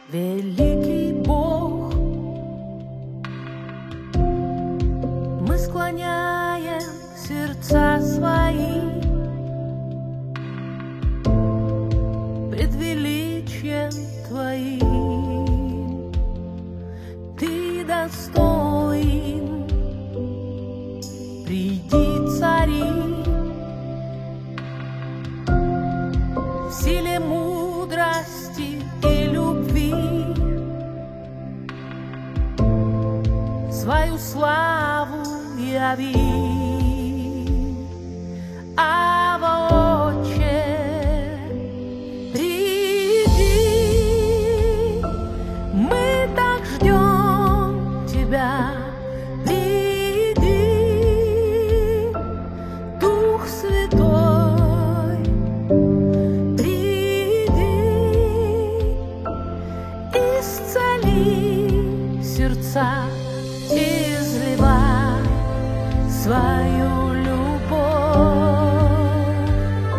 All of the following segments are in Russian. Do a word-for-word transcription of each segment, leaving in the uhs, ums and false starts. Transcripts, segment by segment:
Великий Бог, мы склоняем сердца свои пред величием Твоим. Ты достоин, приди, цари, в силе мудрости и любви, свою славу яви. Ава, Отче, приди, мы так ждем Тебя. Приди, Дух Святой, приди, исцели сердца, изливай свою любовь,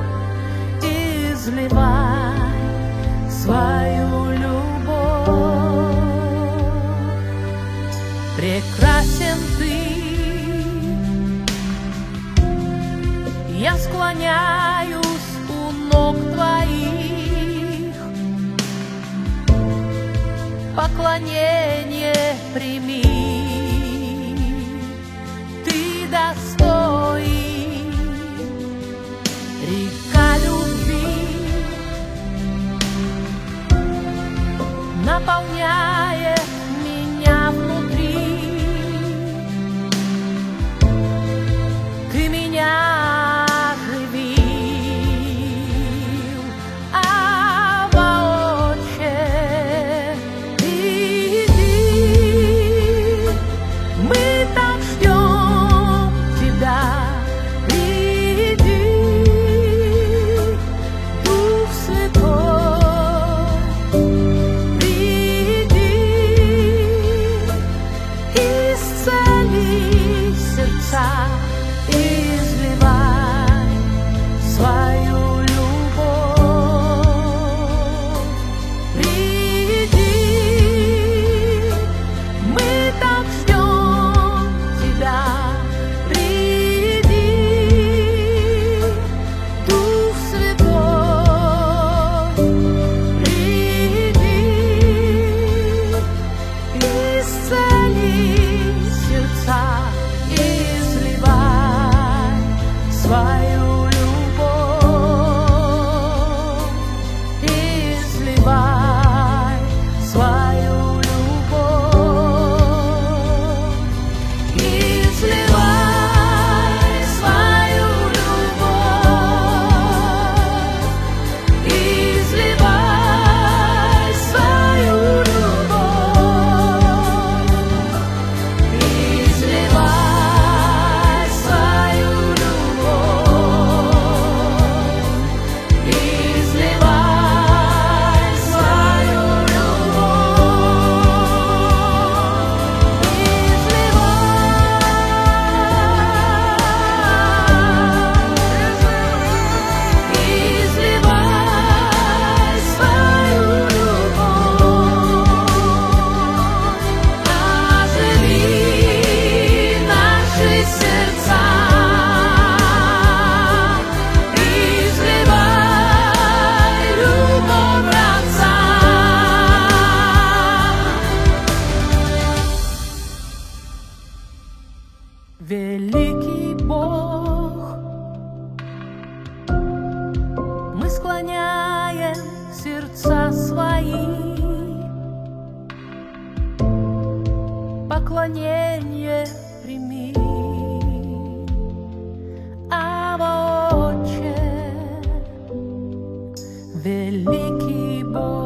изливай свою любовь. Прекрасен Ты, я склоняюсь у ног Твоих, поклонение прими. Ты достоин, река любви наполняет меня внутри. Ты меня оживил. Ава, Отче, приди, мы так ждем Тебя. Приди, Дух Святой, приди, исцели сердца, изливай свою любовь. Приди, мы так ждем Тебя. Приди, Дух Святой, приди, исцели сердца, изливай свою любовь, изливай свою любовь, изливай свою любовь, изливай свою любовь, изливай свою любовь, изливай свою оживи наши сердца, изливай любовь Отца. Великий Бог, мы склоняем сердца свои, поклонение прими. Ава, Отче, великий Бог.